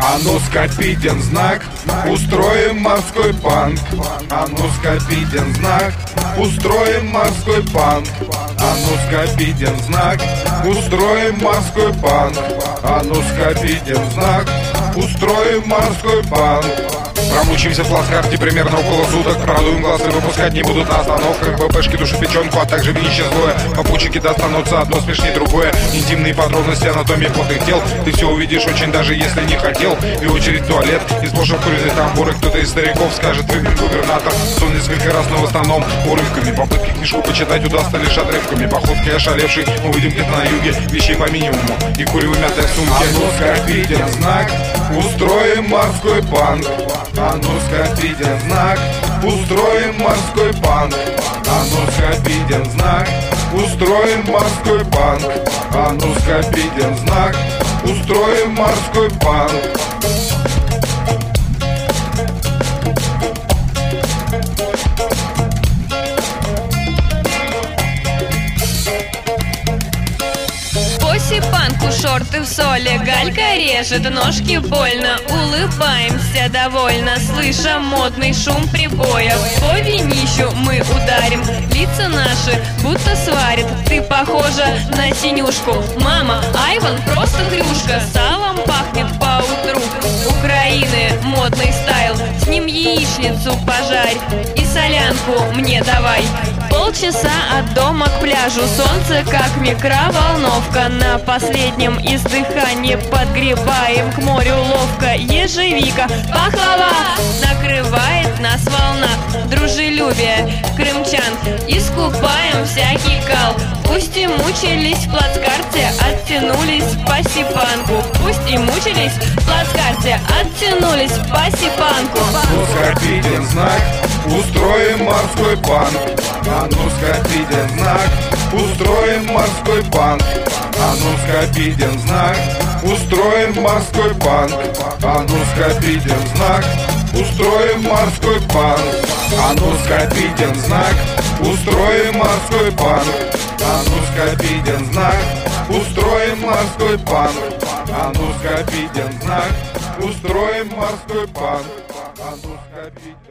А ну скопитен знак, устроим морской панк. А ну скопитен знак, устроим морской панк. А ну скопитен знак, устроим морской панк. А ну скопитен знак, устроим морской панк. Промучимся в плацкарте примерно около суток. Продуем глазы, выпускать не будут на остановках. БПшки, душепеченку, а также винище злое. Попутчики достанутся одно смешнее другое. Интимные подробности анатомии потных тел ты все увидишь очень, даже если не хотел. И очередь в туалет, и сплошь обкуренные тамбуры. Кто-то из стариков скажет: выпьем губернатор. Сон несколько раз, но в основном урывками. Попытки книжку почитать удастся лишь отрывками. Походки ошалевший мы увидим где-то на юге. Вещей по минимуму и курево мятая в сумке. А ну скопитен знак, устроим морской панк. А ну скопитен знак, устроим морской панк. А ну скопитен знак, устроим морской панк. А ну скопитен знак, устроим морской панк. Панку шорты в соли, галька режет, ножки больно. Улыбаемся довольно, слыша модный шум прибоя. По винищу мы ударим, лица наши будто сварит. Ты похожа на синюшку, мама, Айван просто хрюшка. Салом пахнет по утру, Украины модный стайл. С ним яичницу пожарь и солянку мне давай. Полчаса от дома к пляжу, солнце как микроволновка. На последнем издыхании подгребаем к морю ловко. Ежевика, пахлава, накрывает нас волна. Дружелюбие крымчан, искупаем всякий кал. Пусть и мучились в плацкарте, оттянулись по сипанку. Пусть и мучились в плацкарте, оттянулись по сипанку. Ну скопитен знак, устроим морской панк. А ну скопитен знак, устроим морской панк. А ну скопитен знак, устроим морской панк. А ну скопитен знак, устроим морской панк. А ну скопитен знак, устроим морской панк. А ну скопитен знак, устроим морской панк. А ну скопитен знак, устроим морской панк. А ну скопитен.